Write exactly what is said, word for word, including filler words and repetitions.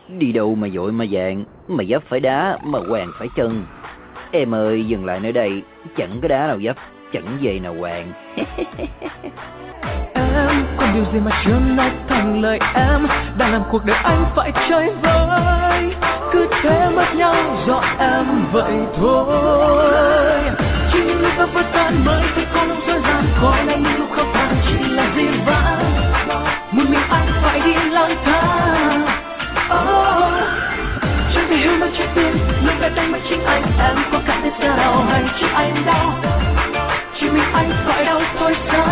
Đi đâu mà vội mà vàng, mà vấp phải đá mà hoàng phải chân. Em ơi dừng lại nơi đây, chẳng có đá nào vấp, chẳng về nào hoàng. Em còn điều gì mà chưa nói thành lời em, đang làm cuộc đời anh phải chơi vơi. Cứ thế mất nhau do em vậy thôi. Chỉ những lúc ta vượt tan mới thấy có lúc dối dàng, có lẽ những lúc không tàn chỉ là dĩ vãng. Một mình anh phải đi lang thang. Oh, chẳng thể hiểu nổi trái tim lúc đã đánh mất chính anh. Em có cảm thấy sao hay chỉ anh đau, chỉ mình anh phải đau thôi sao.